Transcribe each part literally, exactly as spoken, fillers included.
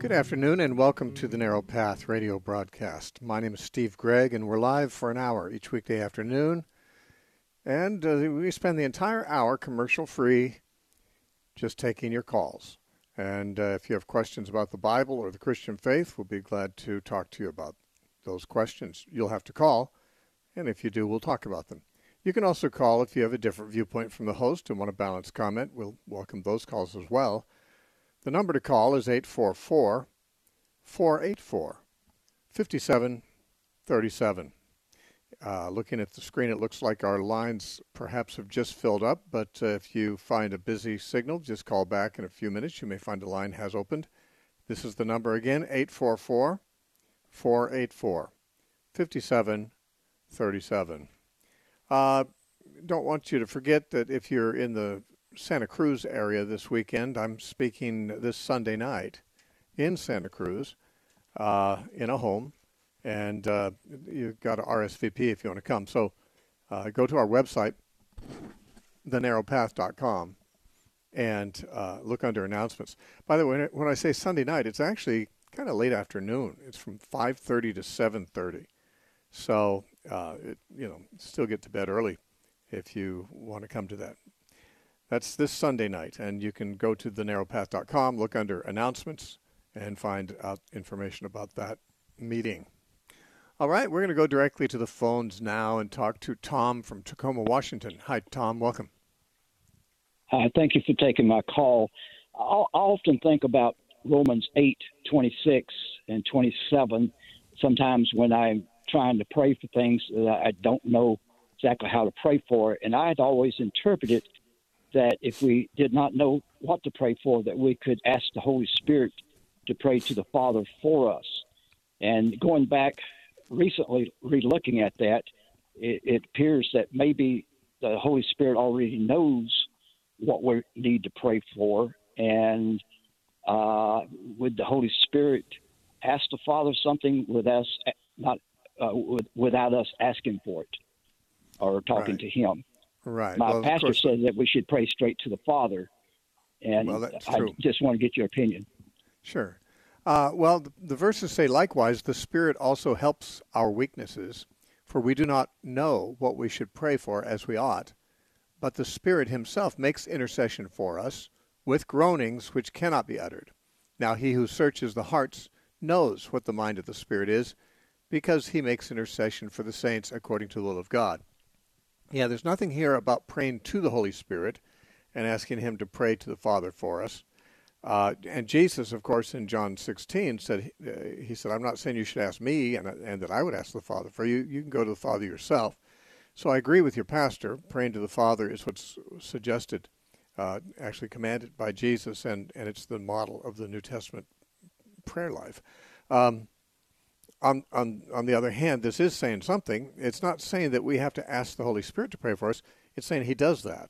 Good afternoon and welcome to the Narrow Path radio broadcast. My name is Steve Gregg and we're live for an hour each weekday afternoon. And uh, we spend the entire hour commercial-free just taking your calls. And uh, if you have questions about the Bible or the Christian faith, we'll be glad to talk to you about those questions. You'll have to call, and if you do, we'll talk about them. You can also call if you have a different viewpoint from the host and want a balanced comment. We'll welcome those calls as well. The number to call is eight four four, four eight four, five seven three seven. Uh, looking at the screen, it looks like our lines perhaps have just filled up, but uh, if you find a busy signal, just call back in a few minutes. You may find a line has opened. This is the number again, eight four four, four eight four, five seven three seven. Uh, don't want you to forget that if you're in the Santa Cruz area this weekend, I'm speaking this Sunday night in Santa Cruz uh, in a home, and uh, you've got to R S V P if you want to come. So uh, go to our website, the narrow path dot com, and uh, look under announcements. By the way, when I say Sunday night, it's actually kind of late afternoon. It's from five thirty to seven thirty. So, uh, it, you know, still get to bed early if you want to come to that. That's this Sunday night, and you can go to the narrow path dot com, look under announcements, and find out information about that meeting. All right, we're going to go directly to the phones now and talk to Tom from Tacoma, Washington. Hi, Tom. Welcome. Hi, thank you for taking my call. I often think about Romans eight twenty-six and twenty-seven sometimes when I'm trying to pray for things that I don't know exactly how to pray for, and I had always interpreted that if we did not know what to pray for, that we could ask the Holy Spirit to pray to the Father for us. And going back recently, re-looking at that, it, it appears that maybe the Holy Spirit already knows what we need to pray for. And uh, would the Holy Spirit ask the Father something with us, not uh, with, without us asking for it or talking Right. to Him? Right. My well, pastor says that we should pray straight to the Father, and well, that's I true. just want to get your opinion. Sure. Uh, well, the, the verses say, likewise, the Spirit also helps our weaknesses, for we do not know what we should pray for as we ought, but the Spirit himself makes intercession for us with groanings which cannot be uttered. Now he who searches the hearts knows what the mind of the Spirit is, because he makes intercession for the saints according to the will of God. Yeah, there's nothing here about praying to the Holy Spirit and asking him to pray to the Father for us. Uh, and Jesus, of course, in John sixteen, said, uh, he said, I'm not saying you should ask me and, and that I would ask the Father for you. You can go to the Father yourself. So I agree with your pastor. Praying to the Father is what's suggested, uh, actually commanded by Jesus, and, and it's the model of the New Testament prayer life. Um, On, on on the other hand, this is saying something. It's not saying that we have to ask the Holy Spirit to pray for us. It's saying he does that.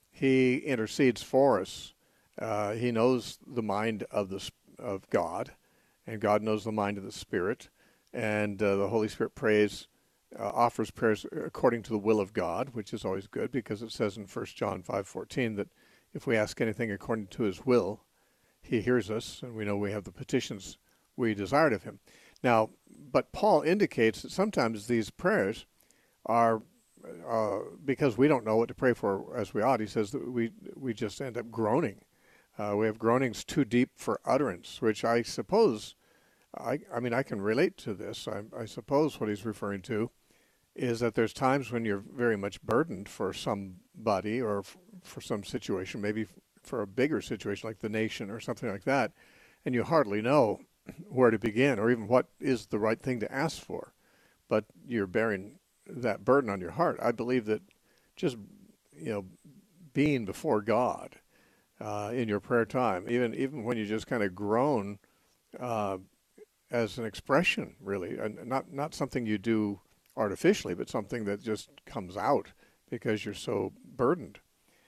He intercedes for us. Uh, he knows the mind of the of God, and God knows the mind of the Spirit. And uh, the Holy Spirit prays, uh, offers prayers according to the will of God, which is always good because it says in First John five fourteen that if we ask anything according to his will, he hears us, and we know we have the petitions we desired of him. Now, but Paul indicates that sometimes these prayers are, uh, because we don't know what to pray for as we ought, he says that we we just end up groaning. Uh, we have groanings too deep for utterance, which I suppose, I, I mean, I can relate to this. I, I suppose what he's referring to is that there's times when you're very much burdened for somebody or f- for some situation, maybe f- for a bigger situation like the nation or something like that, and you hardly know where to begin or even what is the right thing to ask for, but you're bearing that burden on your heart. I believe that just, you know, being before God uh, in your prayer time, even even when you just kind of groan uh, as an expression, really, and not not something you do artificially, but something that just comes out because you're so burdened,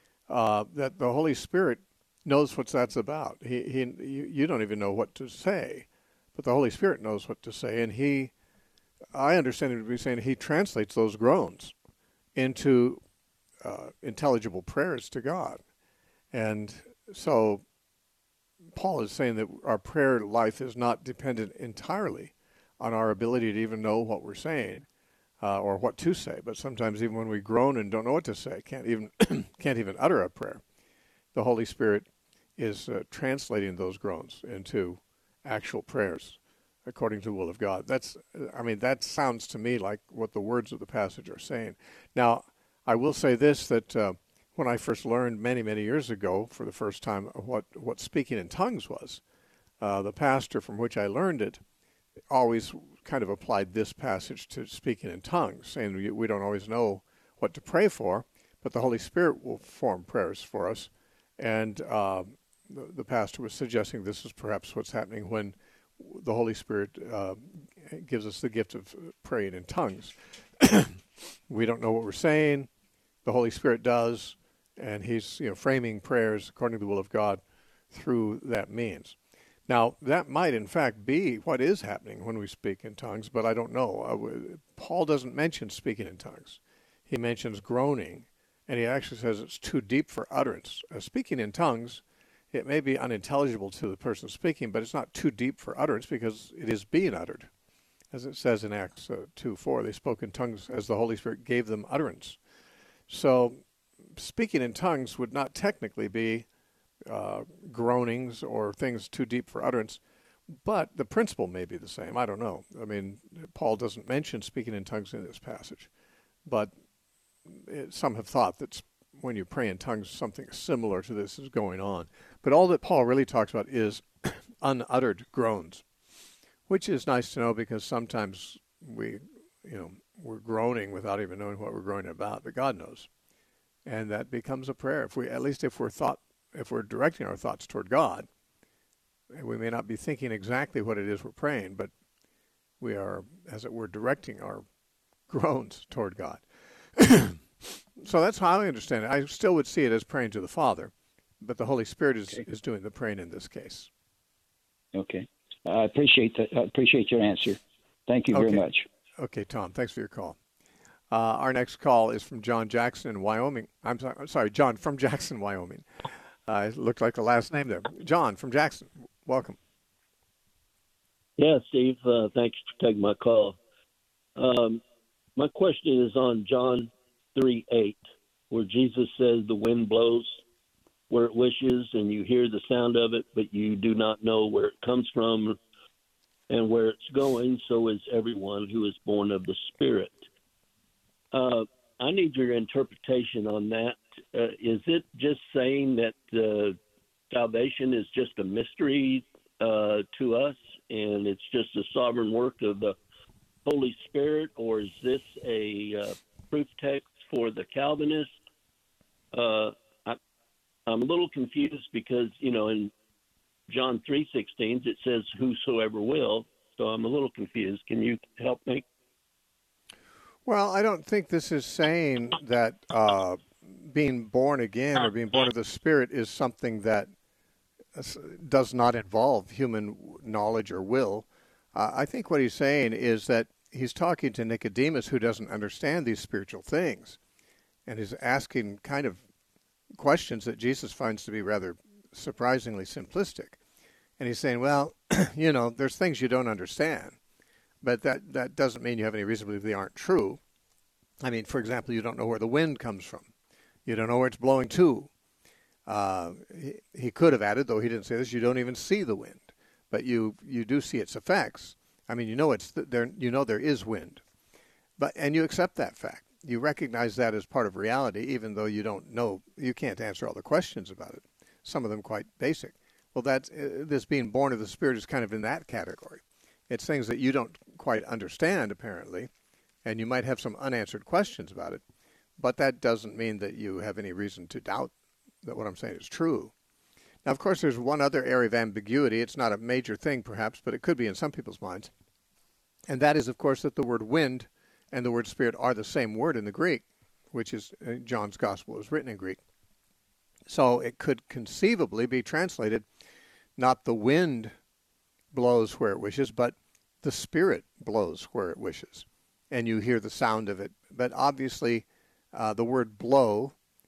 uh, that the Holy Spirit knows what that's about. He, he, you, you don't even know what to say, but the Holy Spirit knows what to say, and he, I understand him to be saying he translates those groans into uh, intelligible prayers to God. And so Paul is saying that our prayer life is not dependent entirely on our ability to even know what we're saying uh, or what to say. But sometimes even when we groan and don't know what to say, can't even can't even utter a prayer, the Holy Spirit is uh, translating those groans into actual prayers according to the will of God. That's, I mean, that sounds to me like what the words of the passage are saying. Now, I will say this, that uh, when I first learned many, many years ago for the first time what, what speaking in tongues was, uh, the pastor from which I learned it always kind of applied this passage to speaking in tongues, saying we, we don't always know what to pray for, but the Holy Spirit will form prayers for us. And uh, the, the pastor was suggesting this is perhaps what's happening when the Holy Spirit uh, gives us the gift of praying in tongues. We don't know what we're saying. The Holy Spirit does, and he's, you know, framing prayers according to the will of God through that means. Now, that might in fact be what is happening when we speak in tongues, but I don't know. Uh, Paul doesn't mention speaking in tongues. He mentions groaning, and he actually says it's too deep for utterance. Uh, speaking in tongues, it may be unintelligible to the person speaking, but it's not too deep for utterance because it is being uttered. As it says in Acts uh, two four, they spoke in tongues as the Holy Spirit gave them utterance. So speaking in tongues would not technically be uh, groanings or things too deep for utterance, but the principle may be the same. I don't know. I mean, Paul doesn't mention speaking in tongues in this passage, but it, some have thought that when you pray in tongues, something similar to this is going on. But all that Paul really talks about is unuttered groans, which is nice to know because sometimes we, you know, we're groaning without even knowing what we're groaning about, but God knows. And that becomes a prayer. If we, at least if we're thought, if we're directing our thoughts toward God, we may not be thinking exactly what it is we're praying, but we are, as it were, directing our groans toward God. So that's how I understand it. I still would see it as praying to the Father, but the Holy Spirit is, okay. is doing the praying in this case. Okay. I appreciate that. I appreciate your answer. Thank you okay. very much. Okay, Tom. Thanks for your call. Uh, our next call is from John Jackson in Wyoming. I'm sorry, I'm sorry John from Jackson, Wyoming. Uh, it looked like the last name there. John from Jackson, welcome. Yeah, Steve, uh, thanks for taking my call. Um, my question is on John three eight, where Jesus says the wind blows where it wishes and you hear the sound of it, but you do not know where it comes from and where it's going. So is everyone who is born of the Spirit. Uh, I need your interpretation on that. Uh, is it just saying that uh, salvation is just a mystery uh, to us and it's just a sovereign work of the Holy Spirit, or is this a uh, proof text for the Calvinists? Uh, I, I'm a little confused because, you know, in John three sixteen it says whosoever will, so I'm a little confused. Can you help me? Well, I don't think this is saying that uh, being born again or being born of the Spirit is something that does not involve human knowledge or will. Uh, I think what he's saying is that he's talking to Nicodemus, who doesn't understand these spiritual things, and is asking kind of questions that Jesus finds to be rather surprisingly simplistic. And he's saying, well, you know, there's things you don't understand, but that, that doesn't mean you have any reason to believe they aren't true. I mean, for example, you don't know where the wind comes from. You don't know where it's blowing to. Uh, he, he could have added, though he didn't say this, you don't even see the wind, but you you do see its effects. I mean, you know it's th- there. You know there is wind, but and you accept that fact. You recognize that as part of reality, even though you don't know. You can't answer all the questions about it. Some of them quite basic. Well, that's uh, this being born of the Spirit is kind of in that category. It's things that you don't quite understand, apparently, and you might have some unanswered questions about it, but that doesn't mean that you have any reason to doubt that what I'm saying is true. Now, of course, there's one other area of ambiguity. It's not a major thing, perhaps, but it could be in some people's minds. And that is, of course, that the word wind and the word spirit are the same word in the Greek, which is uh, John's gospel is written in Greek. So it could conceivably be translated, not the wind blows where it wishes, but the Spirit blows where it wishes. And you hear the sound of it. But obviously, uh, the word blow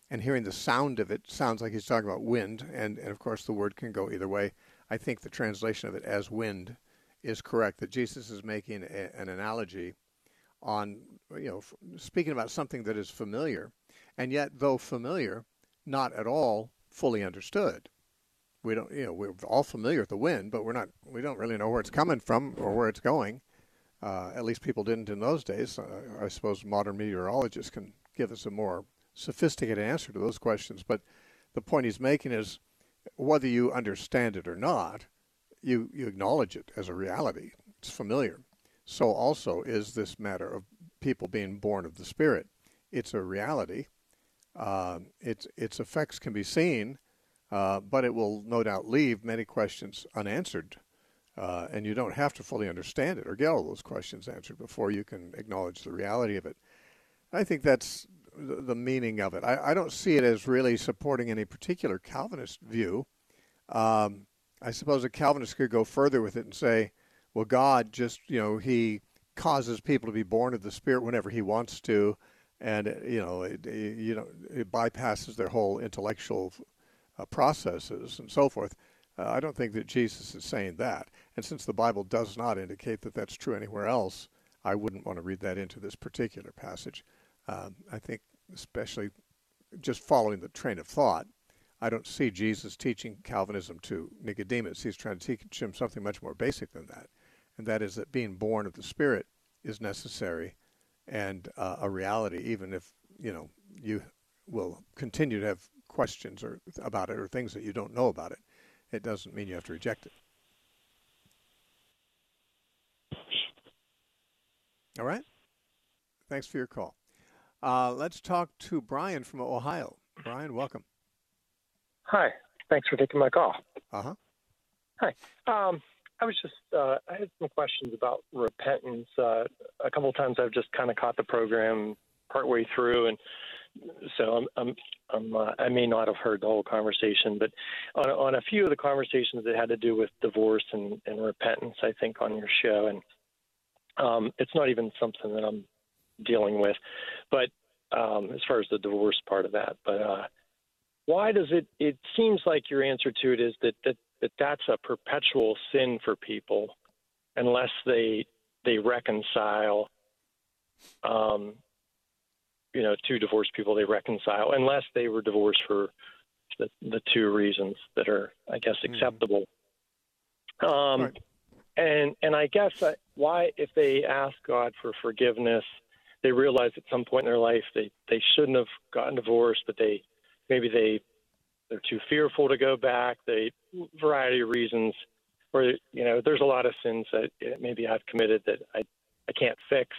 and hearing the sound of it sounds like he's talking about wind, and, and of course the word can go either way. I think the translation of it as wind is correct, that Jesus is making a, an analogy on, you know, speaking about something that is familiar, and yet, though familiar, not at all fully understood. We don't, you know, we're all familiar with the wind, but we're not, we don't really know where it's coming from or where it's going. Uh, at least people didn't in those days. Uh, I suppose modern meteorologists can give us a more sophisticated answer to those questions. But the point he's making is, whether you understand it or not, you, you acknowledge it as a reality. It's familiar. So also is this matter of people being born of the Spirit. It's a reality. Uh, its its effects can be seen, uh, but it will no doubt leave many questions unanswered. Uh, and you don't have to fully understand it or get all those questions answered before you can acknowledge the reality of it. I think that's the, the meaning of it. I, I don't see it as really supporting any particular Calvinist view. Um, I suppose a Calvinist could go further with it and say, well, God just, you know, he causes people to be born of the Spirit whenever he wants to, and, you know, it, you know, it bypasses their whole intellectual uh, processes and so forth. Uh, I don't think that Jesus is saying that. And since the Bible does not indicate that that's true anywhere else, I wouldn't want to read that into this particular passage. Um, I think especially just following the train of thought, I don't see Jesus teaching Calvinism to Nicodemus. He's trying to teach him something much more basic than that, and that is that being born of the Spirit is necessary and uh, a reality, even if, you know, you will continue to have questions or about it or things that you don't know about it. It doesn't mean you have to reject it. All right? Thanks for your call. Uh, let's talk to Brian from Ohio. Brian, welcome. Hi. Thanks for taking my call. Uh-huh. Hi. Um, I was just, uh, I had some questions about repentance. Uh, a couple of times I've just kind of caught the program partway through, and so I'm, I'm, I'm uh, I may not have heard the whole conversation, but on, on a few of the conversations that had to do with divorce and, and repentance, I think, on your show, and um, it's not even something that I'm dealing with, but um, as far as the divorce part of that, but uh, why does it, it seems like your answer to it is that, that, that that's a perpetual sin for people unless they, they reconcile, um, you know, two divorced people, they reconcile, unless they were divorced for the, the two reasons that are, I guess, acceptable. Mm-hmm. Um, right. And and I guess I, why, if they ask God for forgiveness, they realize at some point in their life they, they shouldn't have gotten divorced, but they maybe they they're too fearful to go back. They variety of reasons, or you know, there's a lot of sins that maybe I've committed that I I can't fix.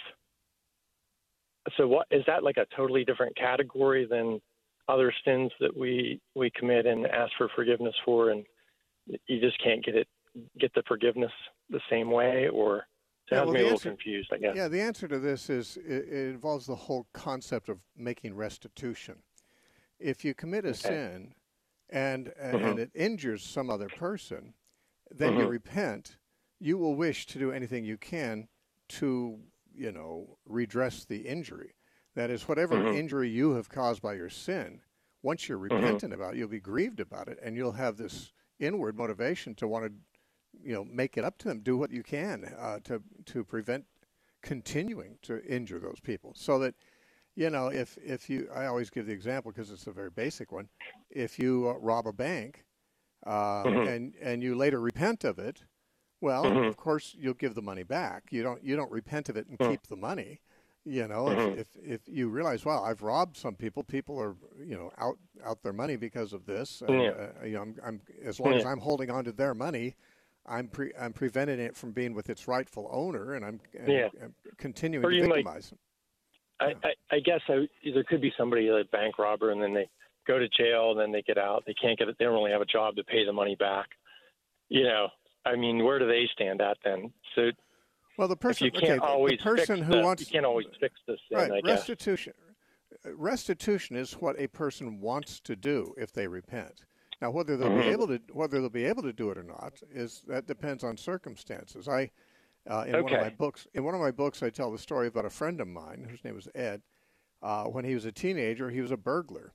So what is that, like a totally different category than other sins that we we commit and ask for forgiveness for, and you just can't get it get the forgiveness the same way? Or it yeah, has well, me a little answer, confused, I guess. Yeah, the answer to this is it, it involves the whole concept of making restitution. If you commit a okay. sin and and mm-hmm. it injures some other person, then mm-hmm. you repent. You will wish to do anything you can to, you know, redress the injury. That is, whatever mm-hmm. injury you have caused by your sin, once you're repentant mm-hmm. about it, you'll be grieved about it, and you'll have this inward motivation to want to, you know, make it up to them, do what you can uh, to to prevent continuing to injure those people. So that, you know, if, if you, I always give the example because it's a very basic one, if you uh, rob a bank uh, mm-hmm. and, and you later repent of it, well, mm-hmm. of course, you'll give the money back. You don't you don't repent of it and mm-hmm. keep the money. You know, mm-hmm. if, if if you realize, wow, I've robbed some people. People are, you know, out out their money because of this. And, yeah. uh, you know, I'm, I'm as long yeah. as I'm holding on to their money, I'm pre, I'm preventing it from being with its rightful owner, and I'm, and, yeah. I'm continuing or to victimize might, them. I, yeah. I, I guess I, there could be somebody, like a bank robber, and then they go to jail, and then they get out. They can't get it. They don't really have a job to pay the money back. You know. I mean, where do they stand at then? So, well, the person, you can't okay, always the person fix who the, wants you can't always fix this sin, right, I guess. restitution. Restitution is what a person wants to do if they repent. Now, whether they'll mm-hmm. be able to whether they'll be able to do it or not is that depends on circumstances. I uh, in okay. one of my books in one of my books I tell the story about a friend of mine whose name was Ed. Uh, when he was a teenager, he was a burglar.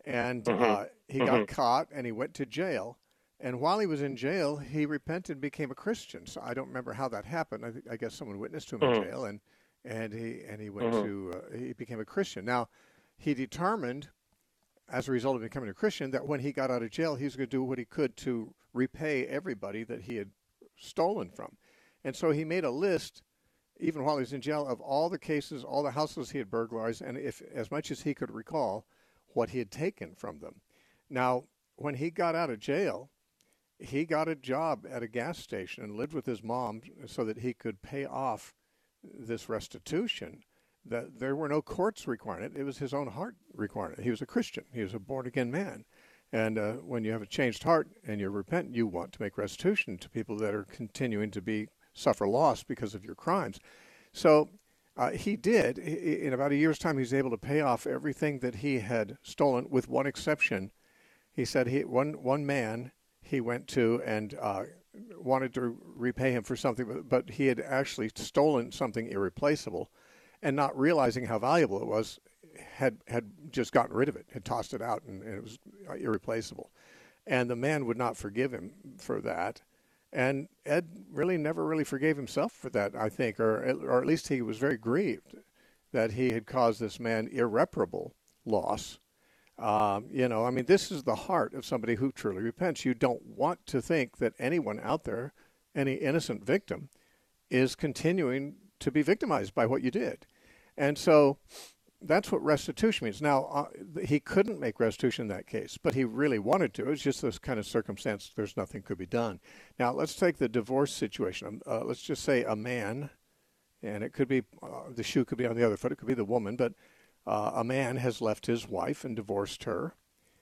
And Mm-hmm. uh, he Mm-hmm. got caught, and he went to jail. And while he was in jail, he repented and became a Christian. So I don't remember how that happened. I, th- I guess someone witnessed to him in Mm-hmm. jail, and and he and he went Mm-hmm. to uh, he became a Christian. Now, he determined, as a result of becoming a Christian, that when he got out of jail, he was going to do what he could to repay everybody that he had stolen from. And so he made a list, even while he was in jail, of all the cases, all the houses he had burglarized, and if as much as he could recall, what he had taken from them. Now, when he got out of jail, he got a job at a gas station and lived with his mom so that he could pay off this restitution. That there were no courts requiring it. It was his own heart requiring it. He was a Christian. He was a born-again man. And uh, when you have a changed heart and you're repentant, you want to make restitution to people that are continuing to be suffer loss because of your crimes. So uh, he did. In about a year's time, he was able to pay off everything that he had stolen, with one exception. He said he one one man he went to and uh, wanted to repay him for something, but he had actually stolen something irreplaceable, and not realizing how valuable it was, had had just gotten rid of it, had tossed it out, and, and it was irreplaceable. And the man would not forgive him for that. And Ed really never really forgave himself for that, I think, or or at least he was very grieved that he had caused this man irreparable loss. Um, you know, I mean, this is the heart of somebody who truly repents. You don't want to think that anyone out there, any innocent victim, is continuing to be victimized by what you did. And so that's what restitution means. Now, uh, he couldn't make restitution in that case, but he really wanted to. It was just this kind of circumstance. There's nothing could be done. Now, let's take the divorce situation. Uh, let's just say a man, and it could be, uh, the shoe could be on the other foot, it could be the woman, but uh, a man has left his wife and divorced her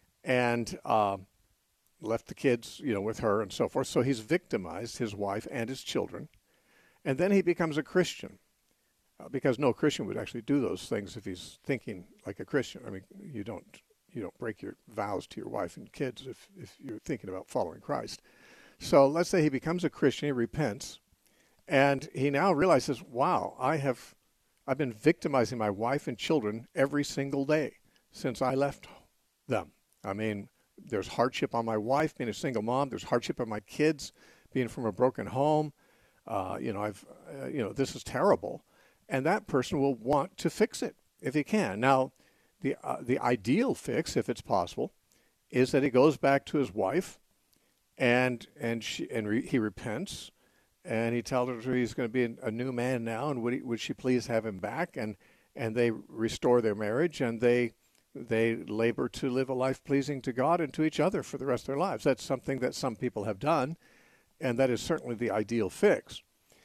and uh, left the kids, you know, with her and so forth. So he's victimized his wife and his children. And then he becomes a Christian. Uh, because no Christian would actually do those things if he's thinking like a Christian. I mean, you don't you don't break your vows to your wife and kids if, if you're thinking about following Christ. So let's say he becomes a Christian, he repents, and he now realizes, wow, I have I've been victimizing my wife and children every single day since I left them. I mean, there's hardship on my wife being a single mom. There's hardship on my kids being from a broken home. Uh, you know, I've uh, you know, this is terrible. And that person will want to fix it if he can. Now, the uh, the ideal fix, if it's possible, is that he goes back to his wife, and and she and re, he repents, and he tells her he's going to be a new man now, and would he, would she please have him back? And and they restore their marriage, and they they labor to live a life pleasing to God and to each other for the rest of their lives. That's something that some people have done, and that is certainly the ideal fix.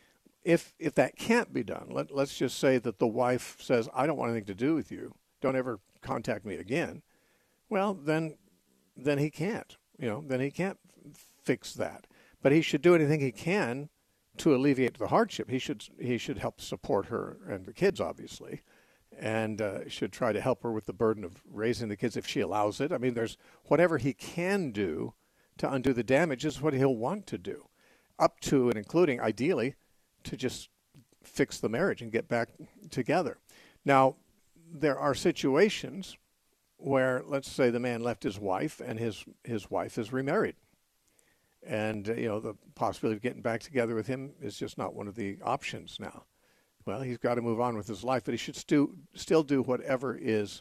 If if that can't be done, let, let's just say that the wife says, I don't want anything to do with you. Don't ever contact me again. Well, then then he can't. You know, then he can't fix that. But he should do anything he can to alleviate the hardship. He should he should help support her and the kids, obviously, and uh, should try to help her with the burden of raising the kids if she allows it. I mean, there's whatever he can do to undo the damage is what he'll want to do, up to and including, ideally, to just fix the marriage and get back together. Now, there are situations where, let's say the man left his wife and his, his wife is remarried. And, uh, you know, the possibility of getting back together with him is just not one of the options now. Well, he's got to move on with his life, but he should stu- still do whatever is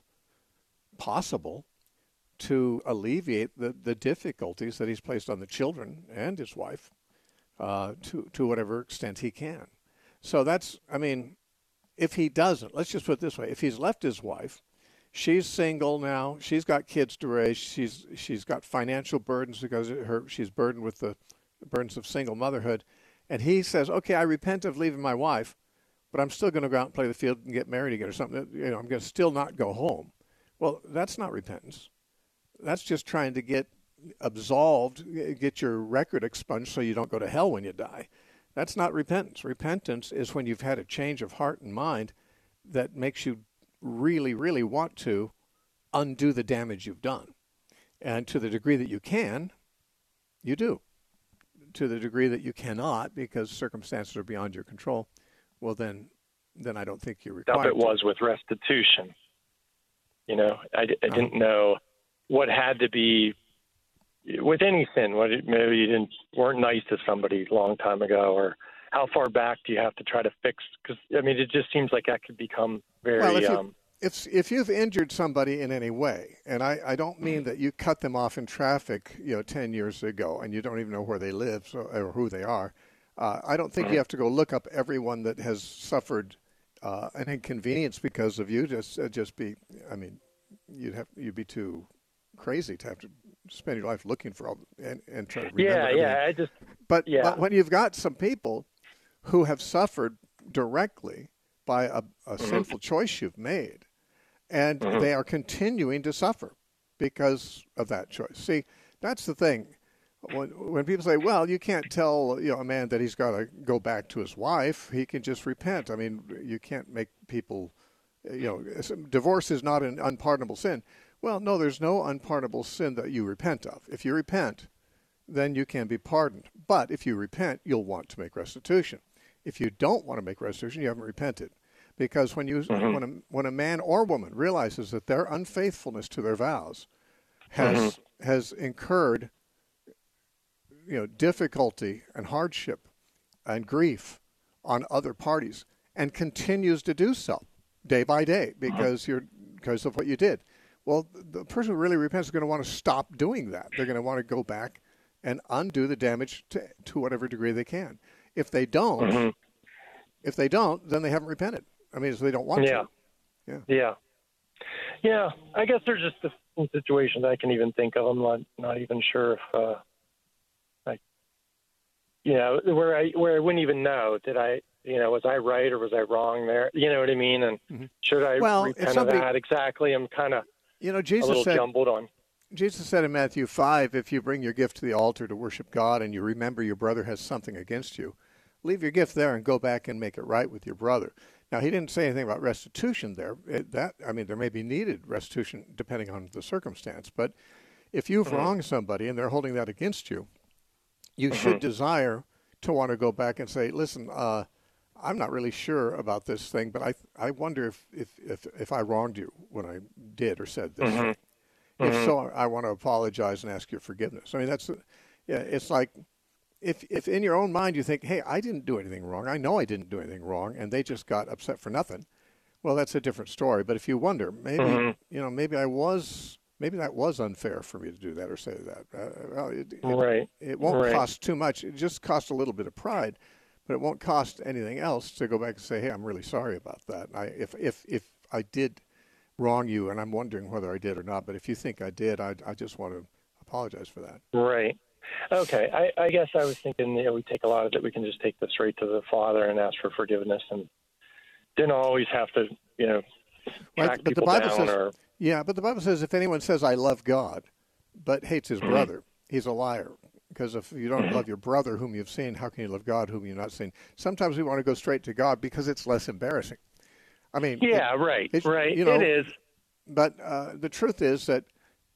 possible to alleviate the, the difficulties that he's placed on the children and his wife. Uh, to, to whatever extent he can. So that's, I mean, if he doesn't, let's just put it this way, if he's left his wife, she's single now, she's got kids to raise, she's she's got financial burdens because her she's burdened with the burdens of single motherhood, and he says, okay, I repent of leaving my wife, but I'm still going to go out and play the field and get married again or something. You know, I'm going to still not go home. Well, that's not repentance. That's just trying to get absolved, get your record expunged so you don't go to hell when you die. That's not repentance. Repentance is when you've had a change of heart and mind that makes you really, really want to undo the damage you've done. And to the degree that you can, you do. To the degree that you cannot, because circumstances are beyond your control, well, then then I don't think you're required Stuff it to. was with restitution. You know, I, I didn't uh-huh. know what had to be with any sin. What maybe you didn't weren't nice to somebody a long time ago, or how far back do you have to try to fix? Because I mean, it just seems like that could become very. Well, if, you, um, if, if you've injured somebody in any way, and I, I don't mean that you cut them off in traffic, you know, ten years ago, and you don't even know where they live so, or who they are. Uh, I don't think you have to go look up everyone that has suffered uh, an inconvenience because of you. Just, uh, just be. I mean, you'd have you'd be too crazy to have to spend your life looking for all and, and try to remember. Yeah, everything. yeah. I just. But, yeah. but when you've got some people who have suffered directly by a, a mm-hmm. sinful choice you've made, and mm-hmm. they are continuing to suffer because of that choice. See, that's the thing. When when people say, "Well, you can't tell you know a man that he's got to go back to his wife; he can just repent." I mean, you can't make people, you know, divorce is not an unpardonable sin. Well, no, there's no unpardonable sin that you repent of. If you repent, then you can be pardoned. But if you repent, you'll want to make restitution. If you don't want to make restitution, you haven't repented. Because when you mm-hmm. when a when a man or woman realizes that their unfaithfulness to their vows has mm-hmm. has incurred you know, difficulty and hardship and grief on other parties and continues to do so day by day because you're because of what you did. Well, the person who really repents is going to want to stop doing that. They're going to want to go back and undo the damage to, to whatever degree they can. If they don't, mm-hmm. if they don't, then they haven't repented. I mean, so they don't want yeah. to. Yeah. Yeah. Yeah. I guess there's just a situations I can even think of. I'm not, not even sure if, uh, You know, where I where I wouldn't even know, did I, you know, was I right or was I wrong there? You know what I mean? And mm-hmm. should I well, repent somebody, of that? Exactly. I'm kind of you know, Jesus a little said, jumbled on. Jesus said in Matthew five, if you bring your gift to the altar to worship God and you remember your brother has something against you, leave your gift there and go back and make it right with your brother. Now, he didn't say anything about restitution there. It, that I mean, there may be needed restitution depending on the circumstance. But if you've mm-hmm. wronged somebody and they're holding that against you, you mm-hmm. should desire to want to go back and say, listen, uh, I'm not really sure about this thing, but I I wonder if, if, if, if I wronged you when I did or said this. Mm-hmm. If mm-hmm. so, I want to apologize and ask your forgiveness. I mean, that's, yeah, it's like if if in your own mind you think, hey, I didn't do anything wrong. I know I didn't do anything wrong, and they just got upset for nothing. Well, that's a different story. But if you wonder, maybe, mm-hmm. you know, maybe I was... Maybe that was unfair for me to do that or say that. Uh, well, it, it, right. it won't right. cost too much. It just costs a little bit of pride, but it won't cost anything else to go back and say, hey, I'm really sorry about that. I, if, if, if I did wrong you, and I'm wondering whether I did or not, but if you think I did, I, I just want to apologize for that. Right. Okay. I, I guess I was thinking, you know, we take a lot of it. We can just take this right to the Father and ask for forgiveness and didn't always have to, you know, track right, but people the Bible down says, or... Yeah, but the Bible says if anyone says, I love God, but hates his brother, he's a liar. Because if you don't love your brother whom you've seen, how can you love God whom you've not seen? Sometimes we want to go straight to God because it's less embarrassing. I mean... Yeah, it, right, it, right. You know, it is. But uh, the truth is that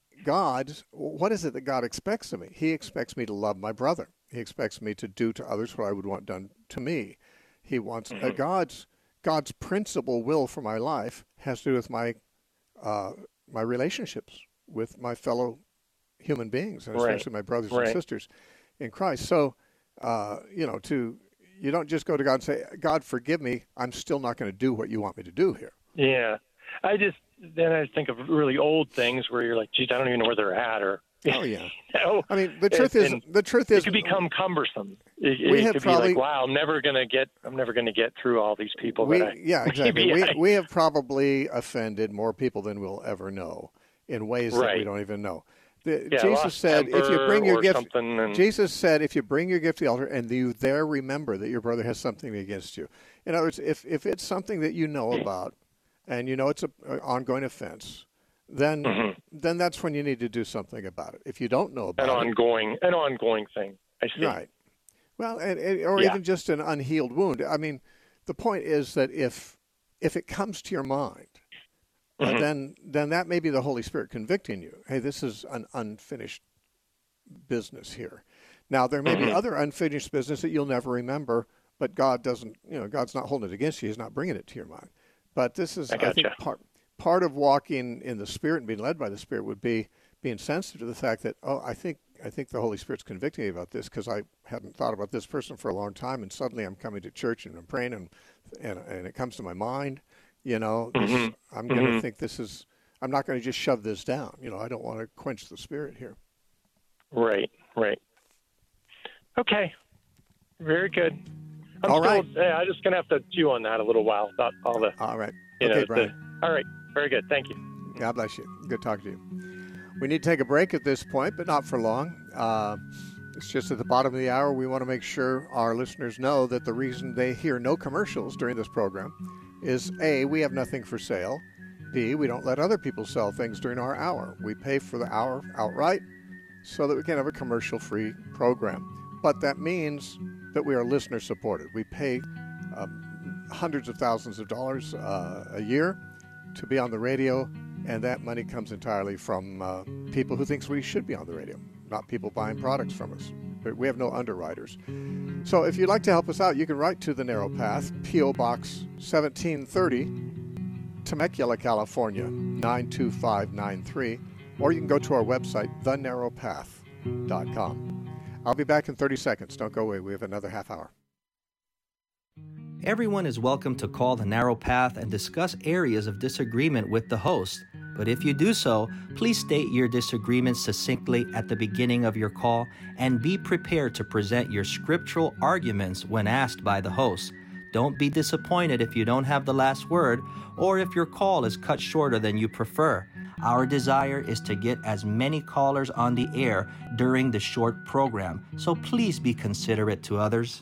God, what is it that God expects of me? He expects me to love my brother. He expects me to do to others what I would want done to me. He wants... Uh, God's God's principal will for my life has to do with my... Uh, my relationships with my fellow human beings, and especially right. my brothers right. and sisters in Christ. So, uh, you know, to you don't just go to God and say, God, forgive me, I'm still not going to do what you want me to do here. Yeah. I just, then I think of really old things where you're like, geez, I don't even know where they're at, or... Oh, yeah. You know, I mean, the truth is, the truth is... It could become cumbersome. It, we it have could probably, be like, wow, I'm never going to get, I'm never going to get through all these people. We, that I, yeah, exactly. we, I, we have probably offended more people than we'll ever know in ways right. that we don't even know. The, yeah, Jesus said, if you bring your gift, and... Jesus said, if you bring your gift to the altar and you there remember that your brother has something against you. In other words, if, if it's something that you know about and you know it's an ongoing offense, then mm-hmm. then that's when you need to do something about it. If you don't know about an it, ongoing an ongoing thing. I see. Right. Well, and, and, or yeah. even just an unhealed wound. I mean, the point is that if if it comes to your mind, mm-hmm. uh, then then that may be the Holy Spirit convicting you. Hey, this is an unfinished business here. Now, there may mm-hmm. be other unfinished business that you'll never remember, but God doesn't. You know, God's not holding it against you. He's not bringing it to your mind. But this is, I, I think, part part of walking in the Spirit and being led by the Spirit would be being sensitive to the fact that, oh, I think I think the Holy Spirit's convicting me about this because I hadn't thought about this person for a long time, and suddenly I'm coming to church and I'm praying, and and, and it comes to my mind, you know, this, Mm-hmm. I'm going to Mm-hmm. think this is, I'm not going to just shove this down. You know, I don't want to quench the Spirit here. Right, right. Okay, very good. I'm All still, right. eh, I'm just going to have to chew on that a little while about all the, All right. you Okay, know, Brian. the, all right, very good. Thank you. God bless you. Good talking to you. We need to take a break at this point, but not for long. Uh, it's just at the bottom of the hour. We want to make sure our listeners know that the reason they hear no commercials during this program is A, we have nothing for sale. B, we don't let other people sell things during our hour. We pay for the hour outright so that we can have a commercial-free program. But that means that we are listener supported. We pay um, hundreds of thousands of dollars uh, a year to be on the radio, and that money comes entirely from uh, people who thinks we should be on the radio, not people buying products from us. We have no underwriters. So if you'd like to help us out, you can write to The Narrow Path, P O. Box seventeen thirty, Temecula, California, nine two five nine three, or you can go to our website, the narrow path dot com. I'll be back in thirty seconds. Don't go away. We have another half hour. Everyone is welcome to call The Narrow Path and discuss areas of disagreement with the host. But if you do so, please state your disagreement succinctly at the beginning of your call and be prepared to present your scriptural arguments when asked by the host. Don't be disappointed if you don't have the last word or if your call is cut shorter than you prefer. Our desire is to get as many callers on the air during the short program, so please be considerate to others.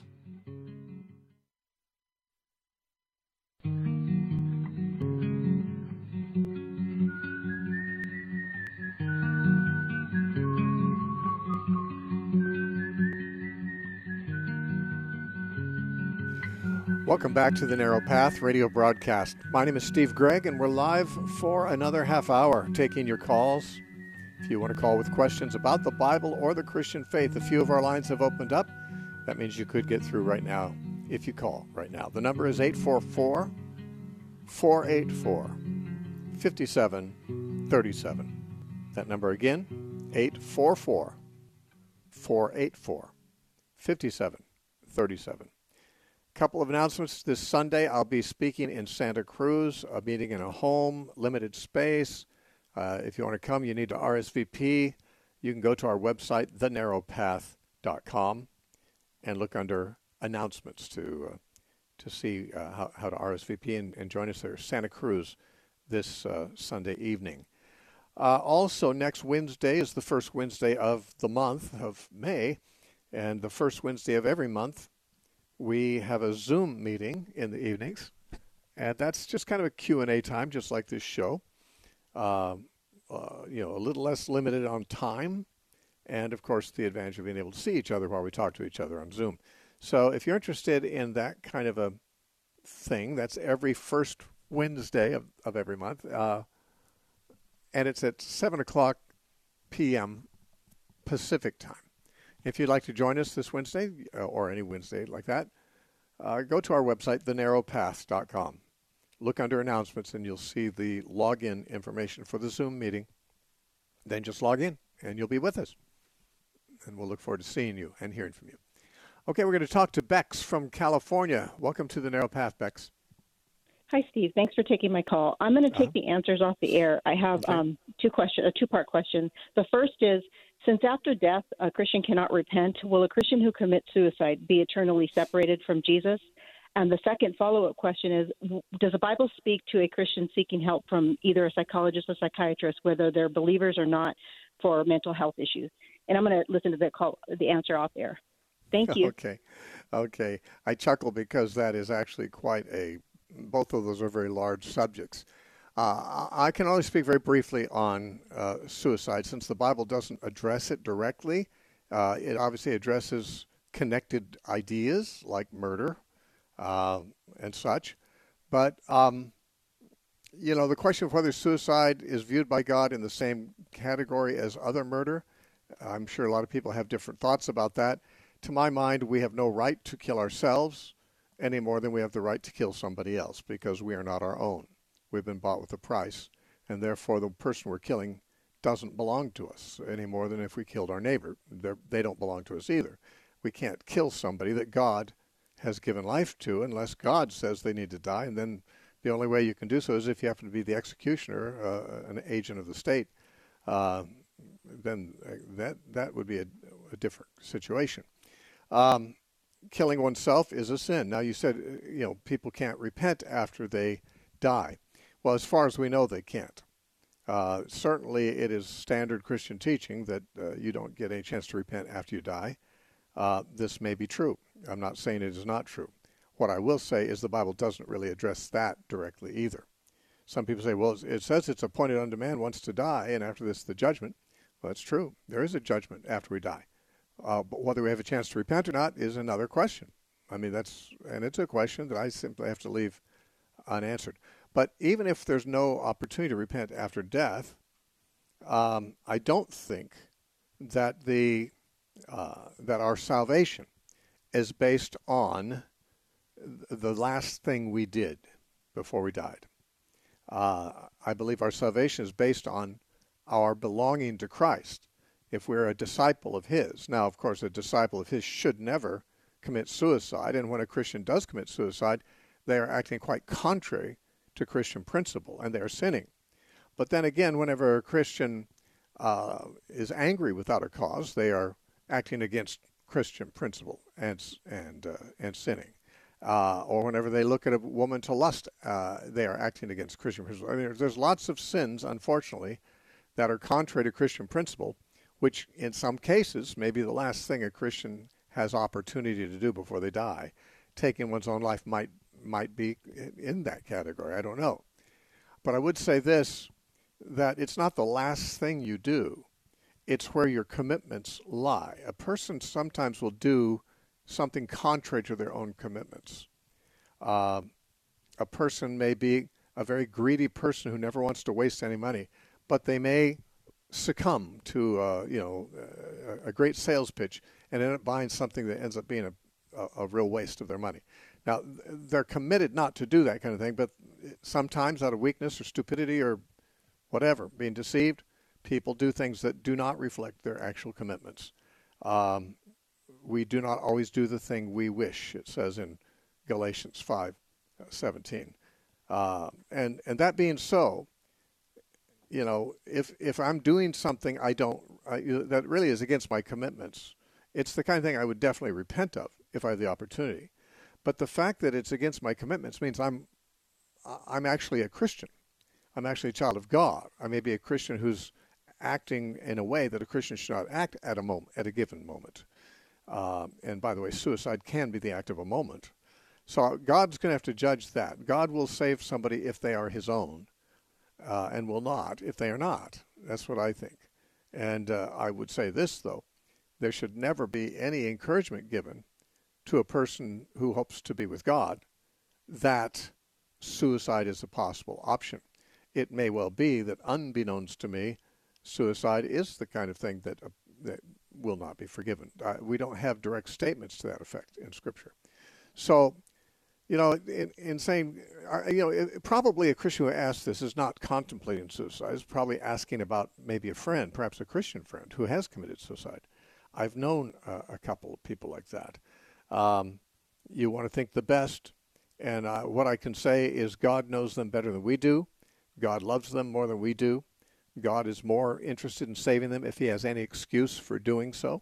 Welcome back to the Narrow Path radio broadcast. My name is Steve Gregg, and we're live for another half hour, taking your calls. If you want to call with questions about the Bible or the Christian faith, a few of our lines have opened up. That means you could get through right now if you call right now. The number is eight four four, four eight four, five seven three seven. That number again, eight four four, four eight four, five seven three seven. Couple of announcements. This Sunday, I'll be speaking in Santa Cruz, a meeting in a home, limited space. Uh, if you want to come, you need to R S V P. You can go to our website, the narrow path dot com, and look under announcements to uh, to see uh, how, how to R S V P and, and join us there. Santa Cruz this uh, Sunday evening. Uh, also, next Wednesday is the first Wednesday of the month of May, and the first Wednesday of every month, we have a Zoom meeting in the evenings, and that's just kind of a Q and A time, just like this show. Uh, uh, you know, a little less limited on time, and, of course, the advantage of being able to see each other while we talk to each other on Zoom. So if you're interested in that kind of a thing, that's every first Wednesday of, of every month, uh, and it's at seven o'clock p.m. Pacific time. If you'd like to join us this Wednesday, uh, or any Wednesday like that, uh, go to our website, the narrow path dot com. Look under announcements, and you'll see the login information for the Zoom meeting. Then just log in, and you'll be with us. And we'll look forward to seeing you and hearing from you. Okay, we're going to talk to Bex from California. Welcome to the Narrow Path, Bex. Hi, Steve. Thanks for taking my call. I'm going to take uh-huh. the answers off the air. I have okay. um, two question, a two-part question. The first is, since after death a Christian cannot repent, will a Christian who commits suicide be eternally separated from Jesus? And the second follow-up question is, does the Bible speak to a Christian seeking help from either a psychologist or psychiatrist, whether they're believers or not, for mental health issues? And I'm going to listen to the call, the answer off air. Thank you. Okay. Okay. I chuckle because that is actually quite a, both of those are very large subjects. Uh, I can only speak very briefly on uh, suicide, since the Bible doesn't address it directly. Uh, it obviously addresses connected ideas like murder uh, and such. But, um, you know, the question of whether suicide is viewed by God in the same category as other murder, I'm sure a lot of people have different thoughts about that. To my mind, we have no right to kill ourselves any more than we have the right to kill somebody else, because we are not our own. We've been bought with a price, and therefore the person we're killing doesn't belong to us any more than if we killed our neighbor. They're, they don't belong to us either. We can't kill somebody that God has given life to unless God says they need to die, and then the only way you can do so is if you happen to be the executioner, uh, an agent of the state. Uh, then that that would be a, a different situation. Um, killing oneself is a sin. Now, you said, you know, people can't repent after they die. Well, as far as we know, they can't. Uh, certainly, it is standard Christian teaching that uh, you don't get any chance to repent after you die. Uh, this may be true. I'm not saying it is not true. What I will say is the Bible doesn't really address that directly either. Some people say, well, it says it's appointed unto man once to die, and after this, the judgment. Well, that's true. There is a judgment after we die. Uh, but whether we have a chance to repent or not is another question. I mean, that's, and it's a question that I simply have to leave unanswered. But even if there's no opportunity to repent after death, um, I don't think that the uh, that our salvation is based on the last thing we did before we died. Uh, I believe our salvation is based on our belonging to Christ. If we're a disciple of His. Now, of course, a disciple of His should never commit suicide, and when a Christian does commit suicide, they are acting quite contrary to Christian principle, and they are sinning. But then again, whenever a Christian uh, is angry without a cause, they are acting against Christian principle and and uh, and sinning. Uh, or whenever they look at a woman to lust, uh, they are acting against Christian principle. I mean, there's lots of sins, unfortunately, that are contrary to Christian principle, which in some cases may be the last thing a Christian has opportunity to do before they die. Taking one's own life might might be in that category. I don't know. But I would say this, that it's not the last thing you do. It's where your commitments lie. A person sometimes will do something contrary to their own commitments. Uh, a person may be a very greedy person who never wants to waste any money, but they may succumb to uh, you know a, a great sales pitch and end up buying something that ends up being a, a, a real waste of their money. Now, they're committed not to do that kind of thing, but sometimes out of weakness or stupidity or whatever, being deceived, people do things that do not reflect their actual commitments. Um, we do not always do the thing we wish, it says in Galatians five seventeen. Uh, and, and that being so, you know, if if I'm doing something I don't, I, that really is against my commitments, it's the kind of thing I would definitely repent of if I have the opportunity. But the fact that it's against my commitments means I'm I'm actually a Christian. I'm actually a child of God. I may be a Christian who's acting in a way that a Christian should not act at a moment, at a given moment. Uh, and by the way, suicide can be the act of a moment. So God's going to have to judge that. God will save somebody if they are His own, uh, and will not if they are not. That's what I think. And uh, I would say this, though. There should never be any encouragement given to a person who hopes to be with God that suicide is a possible option. It may well be that, unbeknownst to me, suicide is the kind of thing that uh, that will not be forgiven. Uh, we don't have direct statements to that effect in Scripture. So, you know, in, in saying, uh, you know, it, probably a Christian who asks this is not contemplating suicide. Is probably asking about maybe a friend, perhaps a Christian friend, who has committed suicide. I've known uh, a couple of people like that. Um, you want to think the best, and uh, what I can say is God knows them better than we do. God loves them more than we do. God is more interested in saving them if He has any excuse for doing so,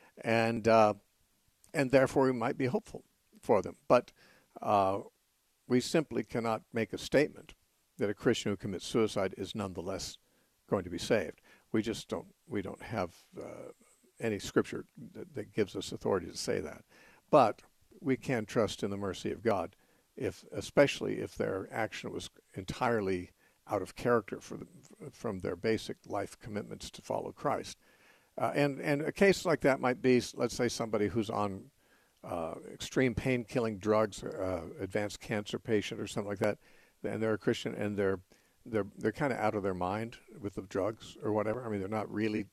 and uh, and therefore we might be hopeful for them. But uh, we simply cannot make a statement that a Christian who commits suicide is nonetheless going to be saved. We just don't. We don't have uh, any Scripture that, that gives us authority to say that. But we can trust in the mercy of God, if especially if their action was entirely out of character for the, from their basic life commitments to follow Christ. Uh, and, and a case like that might be, let's say, somebody who's on uh, extreme pain-killing drugs, uh, advanced cancer patient or something like that, and they're a Christian and they're they're they're kind of out of their mind with the drugs or whatever. I mean, they're not really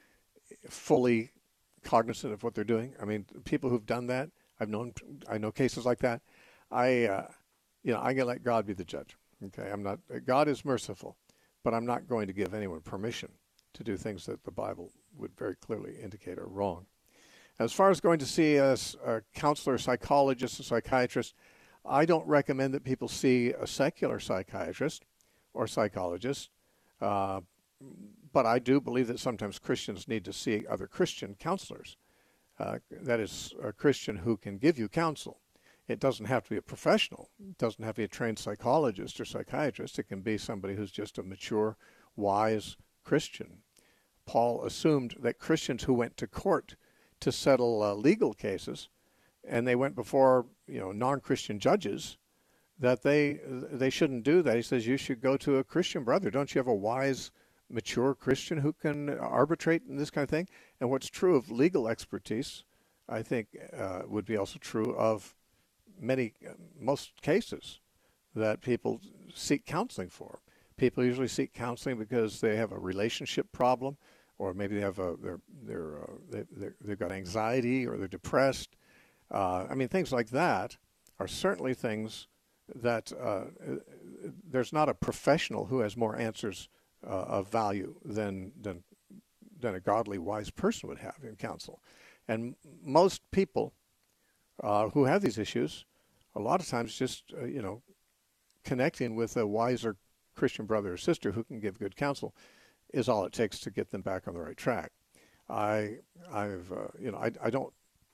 fully cognizant of what they're doing. I mean, people who've done that, I've known, I know cases like that. I, uh, you know, I'm gonna let God be the judge. Okay, I'm not. God is merciful, but I'm not going to give anyone permission to do things that the Bible would very clearly indicate are wrong. As far as going to see a, a counselor, psychologist, a psychiatrist, I don't recommend that people see a secular psychiatrist or psychologist, uh, but I do believe that sometimes Christians need to see other Christian counselors. Uh, that is, a Christian who can give you counsel. It doesn't have to be a professional. It doesn't have to be a trained psychologist or psychiatrist. It can be somebody who's just a mature, wise Christian. Paul assumed that Christians who went to court to settle uh, legal cases, and they went before, you know, non-Christian judges, that they they shouldn't do that. He says you should go to a Christian brother. Don't you have a wise, mature Christian who can arbitrate in this kind of thing? And what's true of legal expertise, I think, uh, would be also true of many, most cases that people seek counseling for. People usually seek counseling because they have a relationship problem, or maybe they have a they're they're, uh, they, they're they've got anxiety, or they're depressed. Uh, I mean, things like that are certainly things that uh, there's not a professional who has more answers uh, of value than than than a godly, wise person would have in counsel. And most people uh, who have these issues, a lot of times, just uh, you know, connecting with a wiser Christian brother or sister who can give good counsel is all it takes to get them back on the right track. I, I've, uh, you know, I, I don't,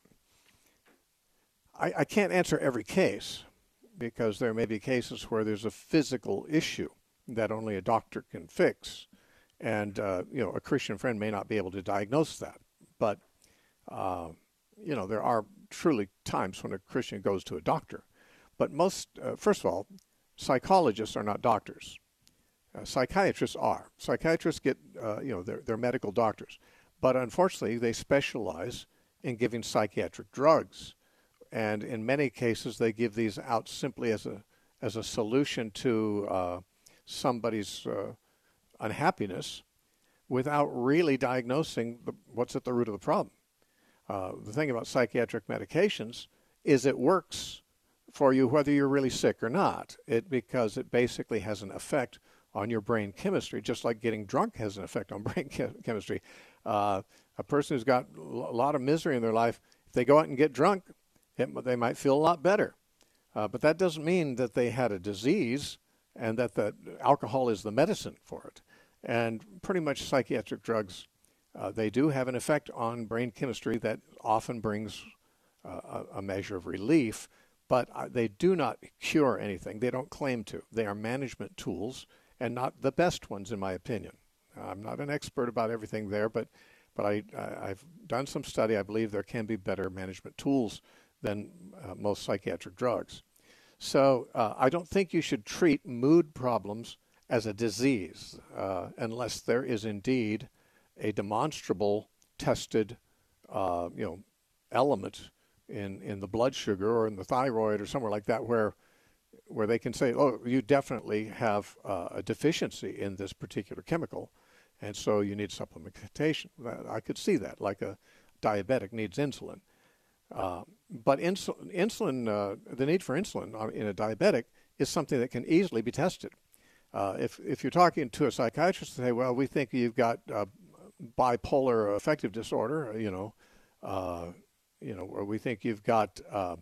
I, I can't answer every case, because there may be cases where there's a physical issue that only a doctor can fix, and uh, you know, a Christian friend may not be able to diagnose that. But uh, you know, there are truly times when a Christian goes to a doctor. But most, uh, first of all, psychologists are not doctors. Uh, psychiatrists are. Psychiatrists get, uh, you know, they're, they're medical doctors. But unfortunately, they specialize in giving psychiatric drugs. And in many cases, they give these out simply as a as a solution to uh, somebody's uh, unhappiness, without really diagnosing the, what's at the root of the problem. Uh, the thing about psychiatric medications is it works for you whether you're really sick or not. It because it basically has an effect on your brain chemistry, just like getting drunk has an effect on brain che- chemistry. Uh, a person who's got a lot of misery in their life, if they go out and get drunk, it, they might feel a lot better. Uh, but that doesn't mean that they had a disease and that the alcohol is the medicine for it. And pretty much psychiatric drugs, uh, they do have an effect on brain chemistry that often brings uh, a, a measure of relief, but uh, they do not cure anything. They don't claim to. They are management tools, and not the best ones, in my opinion. I'm not an expert about everything there, but but I, I, I've done some study. I believe there can be better management tools than uh, most psychiatric drugs. So uh, I don't think you should treat mood problems as a disease uh, unless there is indeed a demonstrable, tested, uh, you know, element in, in the blood sugar or in the thyroid or somewhere like that where where they can say, oh, you definitely have uh, a deficiency in this particular chemical, and so you need supplementation. I could see that, like a diabetic needs insulin. Uh, but insul- insulin, uh, the need for insulin in a diabetic is something that can easily be tested. Uh, if if you're talking to a psychiatrist and say, well, we think you've got uh, bipolar affective disorder, you know, uh, you know, or we think you've got uh,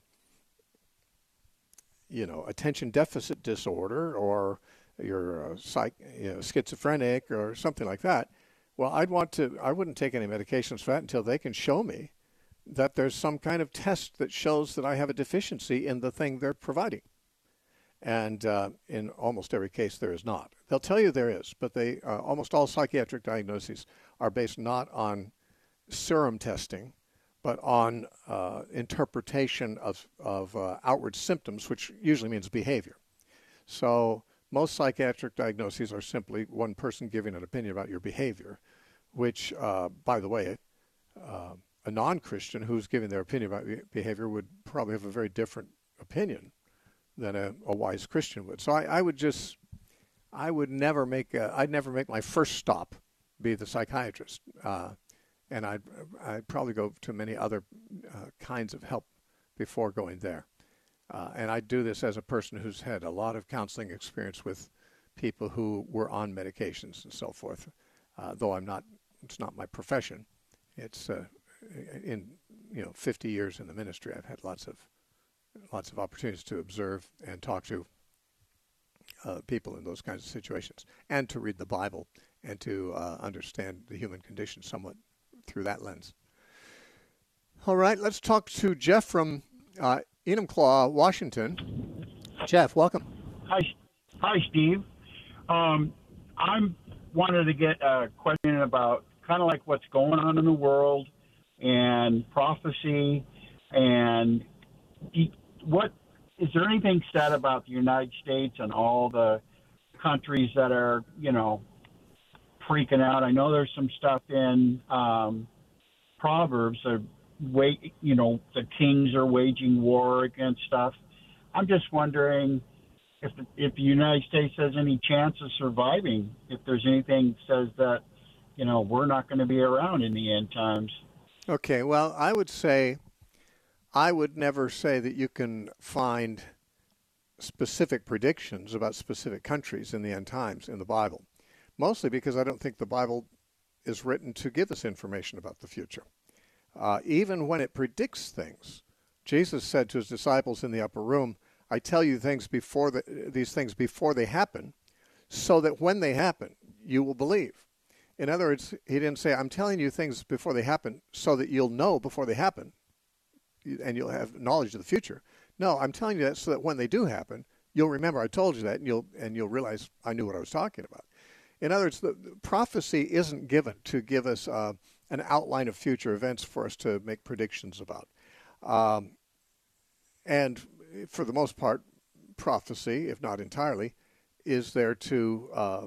you know, attention deficit disorder, or you're uh, psych, you know, schizophrenic or something like that. Well, I'd want to, I wouldn't take any medications for that until they can show me that there's some kind of test that shows that I have a deficiency in the thing they're providing. And uh, in almost every case, there is not. They'll tell you there is, but they uh, almost all psychiatric diagnoses are based not on serum testing, but on uh, interpretation of, of uh, outward symptoms, which usually means behavior. So most psychiatric diagnoses are simply one person giving an opinion about your behavior, which, uh, by the way, uh, a non-Christian who's giving their opinion about behavior would probably have a very different opinion than a, a wise Christian would. So I, I would just, I would never make, a, I'd never make my first stop be the psychiatrist. Uh, And I'd, I'd probably go to many other uh, kinds of help before going there. Uh, and I do this as a person who's had a lot of counseling experience with people who were on medications and so forth. uh, though I'm not. It's not my profession. It's uh, in you know fifty years in the ministry. I've had lots of lots of opportunities to observe and talk to uh, people in those kinds of situations, and to read the Bible and to uh, understand the human condition somewhat through that lens. All right, let's talk to Jeff from uh, Enumclaw, Washington. Jeff, welcome. Hi, hi, Steve. Um, I'm wanted to get a question about kind of like what's going on in the world and prophecy, and what is there anything said about the United States and all the countries that are, you know, freaking out? I know there's some stuff in um, Proverbs that wait, you know, the kings are waging war against stuff. I'm just wondering if the, if the United States has any chance of surviving, if there's anything that says that, you know, we're not going to be around in the end times. Okay, well, I would say, I would never say that you can find specific predictions about specific countries in the end times in the Bible, mostly because I don't think the Bible is written to give us information about the future. Uh, even when it predicts things, Jesus said to his disciples in the upper room, I tell you things before the, these things before they happen, so that when they happen, you will believe. In other words, he didn't say, I'm telling you things before they happen so that you'll know before they happen and you'll have knowledge of the future. No, I'm telling you that so that when they do happen, you'll remember I told you that, and you'll and you'll realize I knew what I was talking about. In other words, the, the prophecy isn't given to give us uh, an outline of future events for us to make predictions about. Um, and for the most part, prophecy, if not entirely, is there to uh,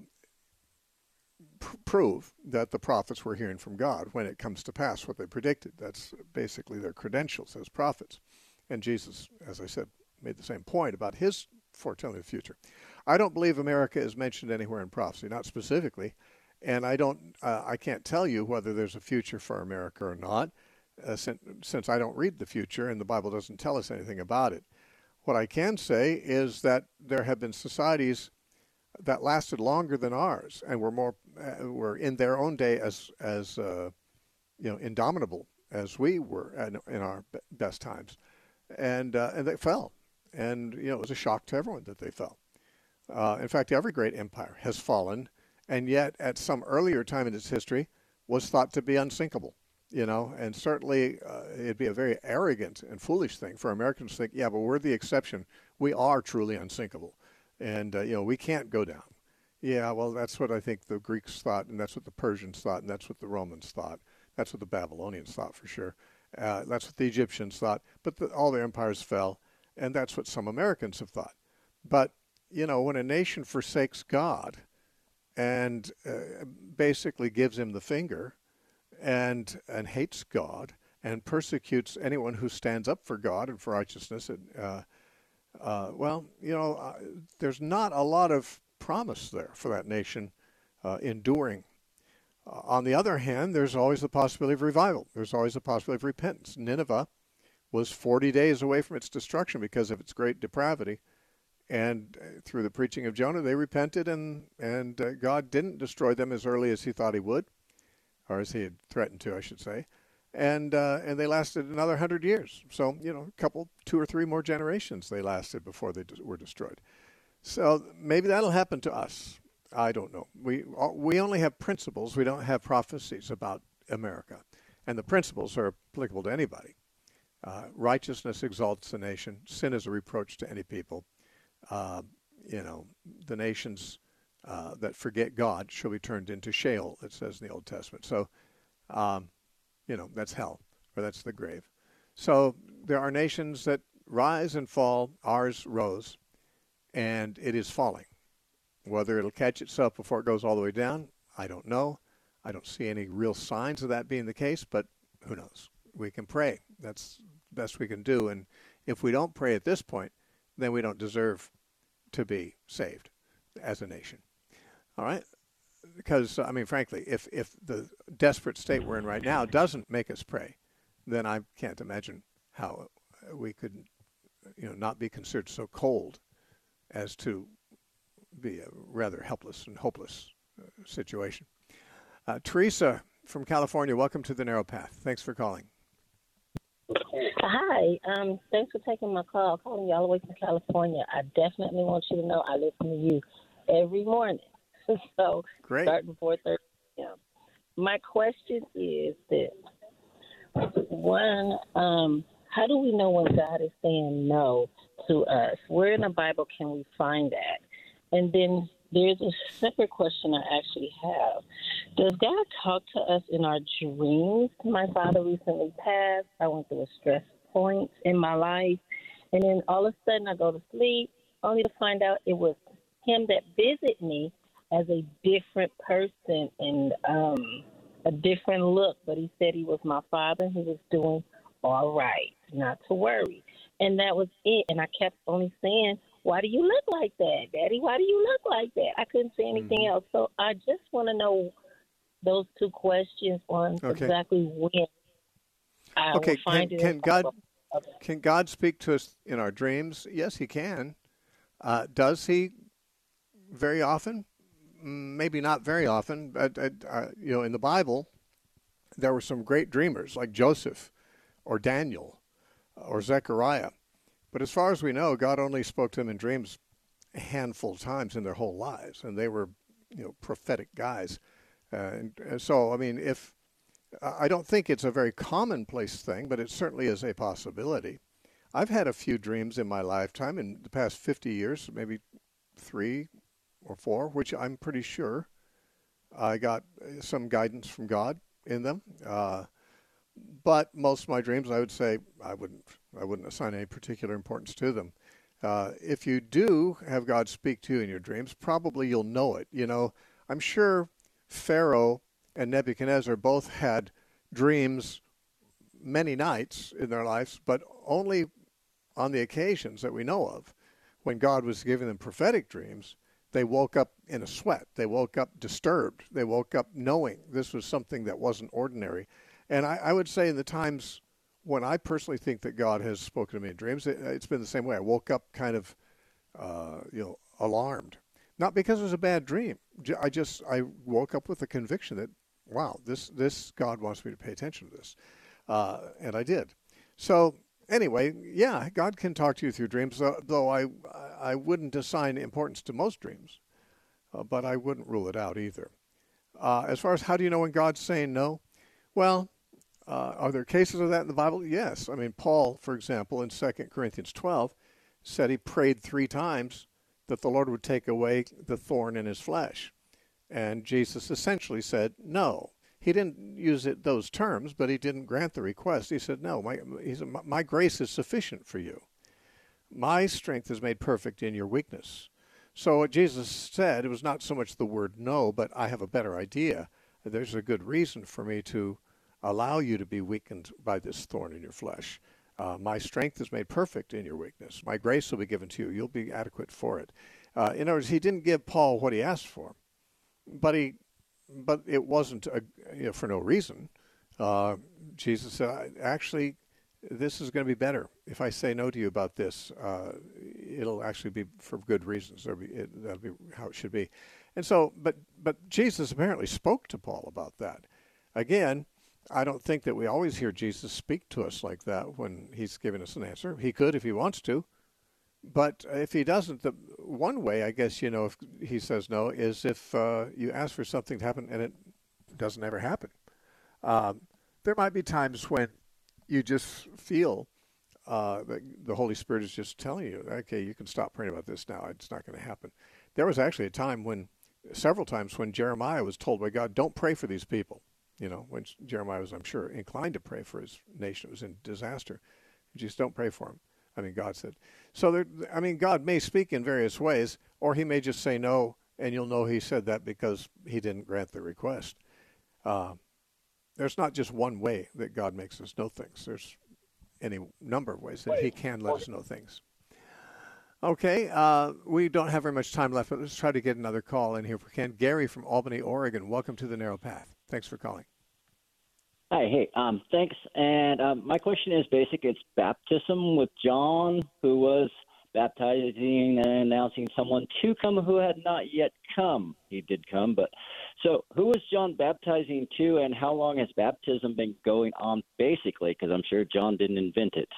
pr- prove that the prophets were hearing from God when it comes to pass what they predicted. That's basically their credentials as prophets. And Jesus, as I said, made the same point about his foretelling of the future. I don't believe America is mentioned anywhere in prophecy, not specifically, and I don't, uh, I can't tell you whether there's a future for America or not, uh, since, since I don't read the future and the Bible doesn't tell us anything about it. What I can say is that there have been societies that lasted longer than ours and were more, uh, were in their own day as as uh, you know, indomitable as we were in, in our best times, and uh, and they fell, and you know it was a shock to everyone that they fell. Uh, in fact, every great empire has fallen, and yet at some earlier time in its history was thought to be unsinkable. You know, and certainly uh, it'd be a very arrogant and foolish thing for Americans to think, yeah, but we're the exception. We are truly unsinkable. And, uh, you know, we can't go down. Yeah, well, that's what I think the Greeks thought, and that's what the Persians thought, and that's what the Romans thought. That's what the Babylonians thought for sure. Uh, that's what the Egyptians thought. But the, all their empires fell, and that's what some Americans have thought. But, you know, when a nation forsakes God and uh, basically gives him the finger, and and hates God and persecutes anyone who stands up for God and for righteousness, and uh, uh, well, you know, uh, there's not a lot of promise there for that nation uh, enduring. Uh, on the other hand, there's always the possibility of revival. There's always the possibility of repentance. Nineveh was forty days away from its destruction because of its great depravity, and uh, through the preaching of Jonah, they repented, and and uh, God didn't destroy them as early as he thought he would. Or as he had threatened to, I should say, and uh, and they lasted another hundred years. So you know, a couple, two or three more generations they lasted before they were destroyed. So maybe that'll happen to us. I don't know. We we only have principles. We don't have prophecies about America, and the principles are applicable to anybody. Uh, righteousness exalts the nation. Sin is a reproach to any people. Uh, you know, the nations Uh, that forget God shall be turned into Sheol, it says in the Old Testament. So, um, you know, that's hell, or that's the grave. So there are nations that rise and fall. Ours rose, and it is falling. Whether it'll catch itself before it goes all the way down, I don't know. I don't see any real signs of that being the case, but who knows? We can pray. That's the best we can do. And if we don't pray at this point, then we don't deserve to be saved as a nation. All right? Because, I mean, frankly, if, if the desperate state we're in right now doesn't make us pray, then I can't imagine how we could, you know, not be considered so cold as to be a rather helpless and hopeless uh, situation. Uh, Teresa from California, welcome to the Narrow Path. Thanks for calling. Hi. Um, thanks for taking my call. I'm calling you all the way from California. I definitely want you to know I listen to you every morning. So Great. Starting four thirty p.m. My question is this. One, um, how do we know when God is saying no to us? Where in the Bible can we find that? And then there's a separate question I actually have. Does God talk to us in our dreams? My father recently passed. I went through a stress point in my life. And then all of a sudden I go to sleep, only to find out it was him that visited me as a different person and um, a different look. But he said he was my father and he was doing all right, not to worry. And that was it. And I kept only saying, why do you look like that, Daddy? Why do you look like that? I couldn't say anything mm-hmm. else. So I just want to know those two questions on okay. exactly when I okay. will find can, it. Can God, okay. can God speak to us in our dreams? Yes, he can. Uh, does he very often? Maybe not very often. But, uh, you know, in the Bible, there were some great dreamers like Joseph or Daniel or Zechariah. But as far as we know, God only spoke to them in dreams a handful of times in their whole lives, and they were, you know, prophetic guys. Uh, and, and so, I mean, if I don't think it's a very commonplace thing, but it certainly is a possibility. I've had a few dreams in my lifetime in the past fifty years, maybe three or four, which I'm pretty sure I got some guidance from God in them. Uh, but most of my dreams, I would say, I wouldn't, I wouldn't assign any particular importance to them. Uh, if you do have God speak to you in your dreams, probably you'll know it. You know, I'm sure Pharaoh and Nebuchadnezzar both had dreams many nights in their lives, but only on the occasions that we know of when God was giving them prophetic dreams. They woke up in a sweat. They woke up disturbed. They woke up knowing this was something that wasn't ordinary. And I, I would say in the times when I personally think that God has spoken to me in dreams, it, it's been the same way. I woke up kind of, uh, you know, alarmed. Not because it was a bad dream. I just, I woke up with the conviction that, wow, this, this God wants me to pay attention to this. Uh, and I did. So anyway, yeah, God can talk to you through dreams, though, though I, I wouldn't assign importance to most dreams, uh, but I wouldn't rule it out either. Uh, as far as how do you know when God's saying no? Well, uh, are there cases of that in the Bible? Yes. I mean, Paul, for example, in Second Corinthians twelve, said he prayed three times that the Lord would take away the thorn in his flesh. And Jesus essentially said no. He didn't use it those terms, but he didn't grant the request. He said, no, my, he said, my grace is sufficient for you. My strength is made perfect in your weakness. So what Jesus said, it was not so much the word no, but I have a better idea. There's a good reason for me to allow you to be weakened by this thorn in your flesh. Uh, my strength is made perfect in your weakness. My grace will be given to you. You'll be adequate for it. Uh, in other words, he didn't give Paul what he asked for, but he, but it wasn't a, you know, for no reason. Uh, Jesus said, actually, this is going to be better. If I say no to you about this, uh, it'll actually be for good reasons. That'll be, it, that'll be how it should be. And so, but but Jesus apparently spoke to Paul about that. Again, I don't think that we always hear Jesus speak to us like that when he's giving us an answer. He could if he wants to. But if he doesn't, the one way, I guess, you know, if he says no, is if uh, you ask for something to happen and it doesn't ever happen. Um, there might be times when you just feel uh, that the Holy Spirit is just telling you, okay, you can stop praying about this now. It's not going to happen. There was actually a time when, several times when Jeremiah was told by God, don't pray for these people. You know, when Jeremiah was, I'm sure, inclined to pray for his nation. It was in disaster. Just don't pray for them. I mean, God said. So, there, I mean, God may speak in various ways, or he may just say no, and you'll know he said that because he didn't grant the request. Uh, there's not just one way that God makes us know things. There's any number of ways that he can let us know things. Okay, uh, we don't have very much time left, but let's try to get another call in here if we can. Gary from Albany, Oregon, welcome to the Narrow Path. Thanks for calling. Hi, hey, um, thanks. And um, my question is basic. It's baptism with John, who was baptizing and announcing someone to come who had not yet come. He did come, but So who was John baptizing to, and how long has baptism been going on, basically? Because I'm sure John didn't invent it.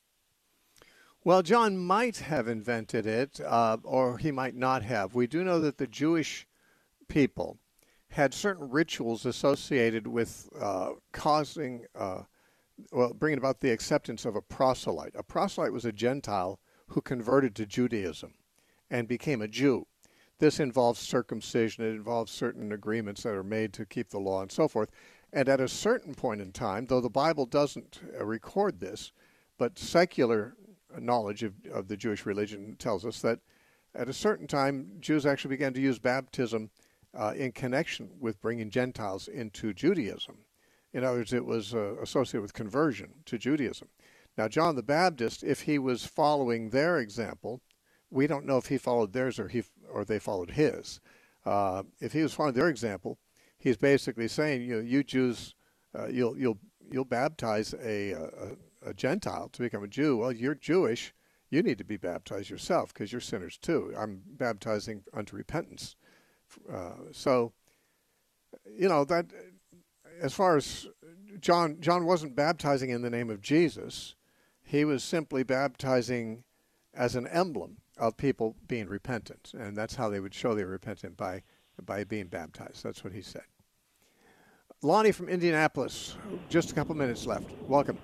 Well, John might have invented it, uh, or he might not have. We do know that the Jewish people had certain rituals associated with uh, causing, uh, well, bringing about the acceptance of a proselyte. A proselyte was a Gentile who converted to Judaism and became a Jew. This involves circumcision. It involves certain agreements that are made to keep the law and so forth. And at a certain point in time, though the Bible doesn't uh, record this, but secular knowledge of, of the Jewish religion tells us that at a certain time, Jews actually began to use baptism uh, in connection with bringing Gentiles into Judaism. In other words, it was uh, associated with conversion to Judaism. Now, John the Baptist, if he was following their example, we don't know if he followed theirs or he or they followed his. Uh, if he was following their example, he's basically saying, you know, you Jews, uh, you'll you'll you'll baptize a, a a Gentile to become a Jew. Well, you're Jewish. You need to be baptized yourself because you're sinners too. I'm baptizing unto repentance. Uh, so, you know, that as far as John, John wasn't baptizing in the name of Jesus. He was simply baptizing as an emblem of people being repentant. And that's how they would show they were repentant, by, by being baptized. That's what he said. Lonnie from Indianapolis, just a couple minutes left. Welcome.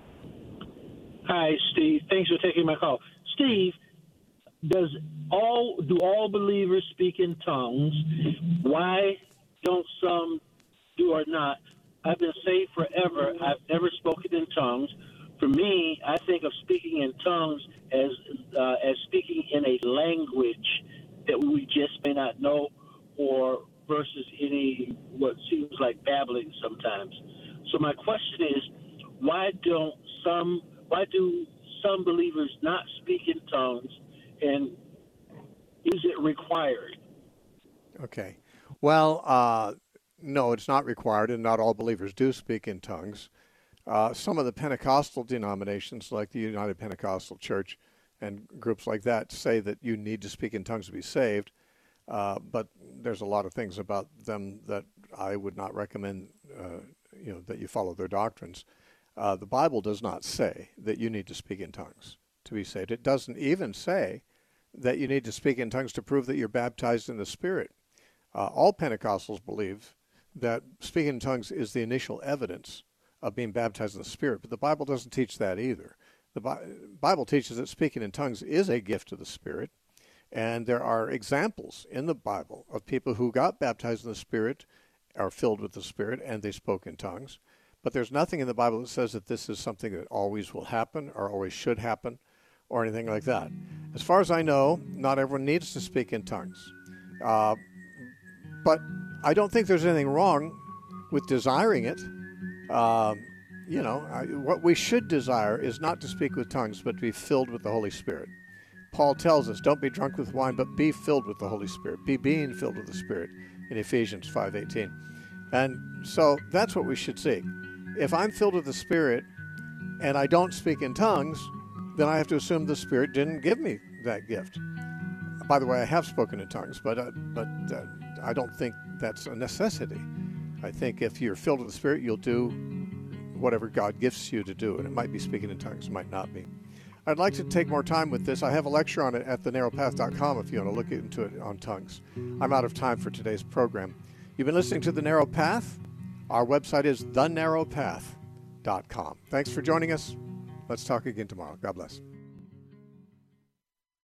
Hi, Steve. Thanks for taking my call. Steve, does all do all believers speak in tongues? Why don't some do or not? I've been saved forever. I've never spoken in tongues. For me, I think of speaking in tongues as uh, as speaking in a language that we just may not know, or versus any what seems like babbling sometimes. So my question is, why don't some why do some believers not speak in tongues, and is it required? Okay. Well, uh, no, it's not required, and not all believers do speak in tongues. Uh, some of the Pentecostal denominations, like the United Pentecostal Church and groups like that, say that you need to speak in tongues to be saved. Uh, but there's a lot of things about them that I would not recommend, uh, you know, that you follow their doctrines. Uh, the Bible does not say that you need to speak in tongues to be saved. It doesn't even say that you need to speak in tongues to prove that you're baptized in the Spirit. Uh, all Pentecostals believe that speaking in tongues is the initial evidence of being baptized in the Spirit, but the Bible doesn't teach that either. The Bi- Bible teaches that speaking in tongues is a gift of the Spirit, and there are examples in the Bible of people who got baptized in the Spirit, are filled with the Spirit, and they spoke in tongues. But there's nothing in the Bible that says that this is something that always will happen or always should happen or anything like that. As far as I know, not everyone needs to speak in tongues. Uh, but I don't think there's anything wrong with desiring it. Um, you know, I, what we should desire is not to speak with tongues, but to be filled with the Holy Spirit. Paul tells us, don't be drunk with wine, but be filled with the Holy Spirit. Be being filled with the Spirit in Ephesians five eighteen. And so that's what we should seek. If I'm filled with the Spirit and I don't speak in tongues, then I have to assume the Spirit didn't give me that gift. By the way, I have spoken in tongues, but uh, but uh, I don't think that's a necessity. I think if you're filled with the Spirit, you'll do whatever God gifts you to do, and it might be speaking in tongues, it might not be. I'd like to take more time with this. I have a lecture on it at the narrow path dot com if you want to look into it on tongues. I'm out of time for today's program. You've been listening to The Narrow Path. Our website is the narrow path dot com. Thanks for joining us. Let's talk again tomorrow. God bless.